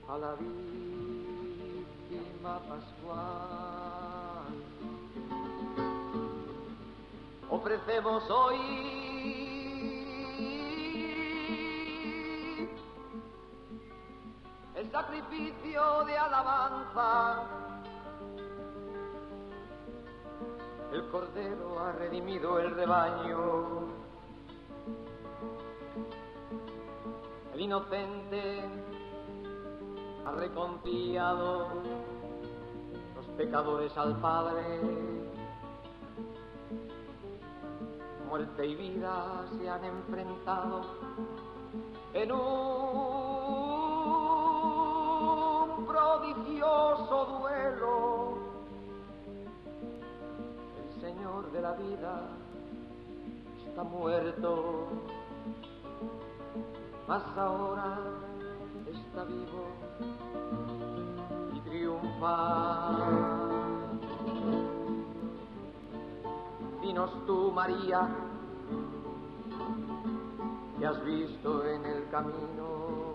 a la víctima pascual. Ofrecemos hoy el sacrificio de alabanza. El Cordero ha redimido el rebaño. El inocente ha reconciliado los pecadores al Padre. Muerte y vida se han enfrentado en un prodigioso duelo. El Señor de la vida está muerto, mas ahora está vivo y triunfa. Dinos tú, María, que has visto en el camino.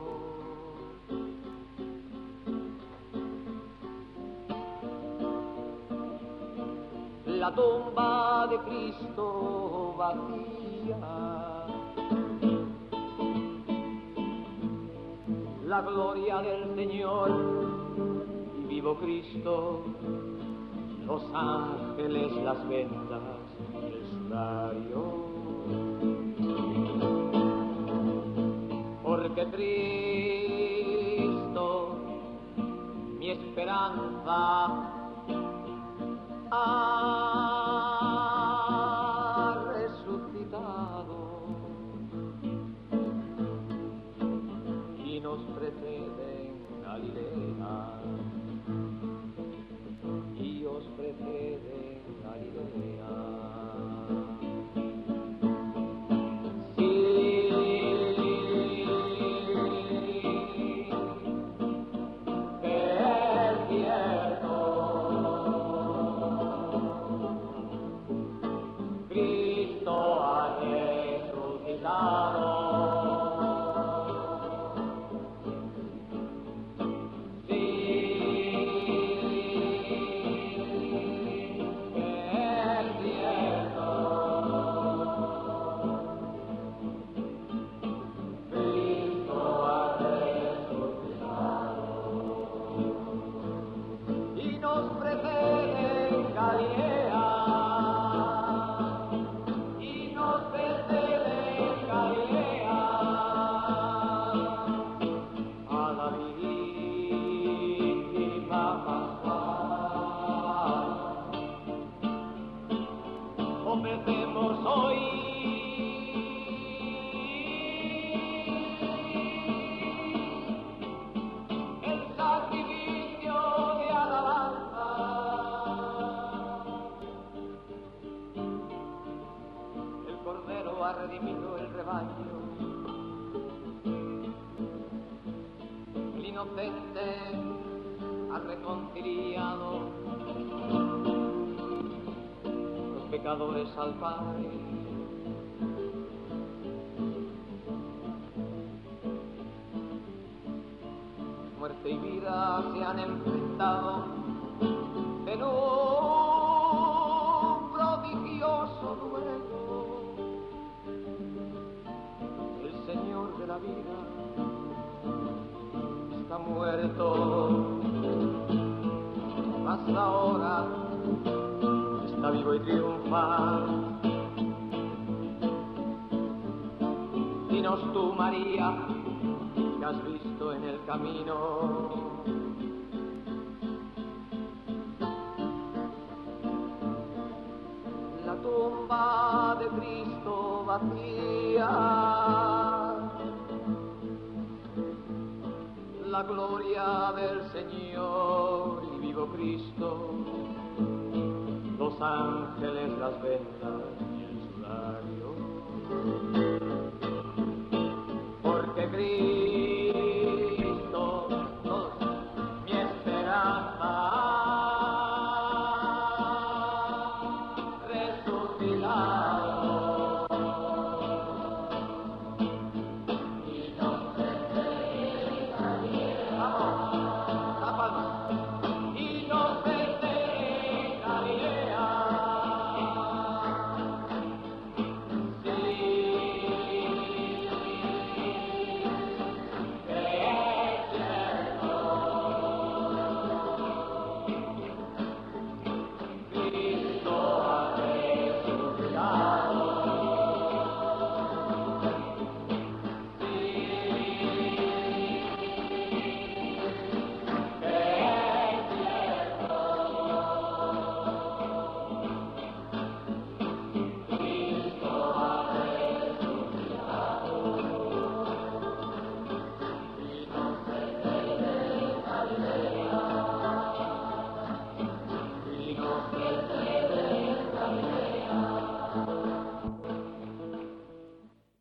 La tumba de Cristo vacía, la gloria del Señor y vivo Cristo, los ángeles, las vendas y el sudario. Porque Cristo, mi esperanza, ha resucitado y nos precede en Galilea, y os precede en Galilea. Ofrecemos hoy el sacrificio de alabanza. El Cordero ha redimido el rebaño. El inocente ha reconciliado pecadores al Padre. Muerte y vida se han enfrentado en un prodigioso duelo. El Señor de la vida está muerto, mas ahora está vivo y triunfa. Dinos tú, María, que has visto en el camino. La tumba de Cristo vacía, la gloria del Señor y vivo Cristo, los ángeles, las vendas y el sudario.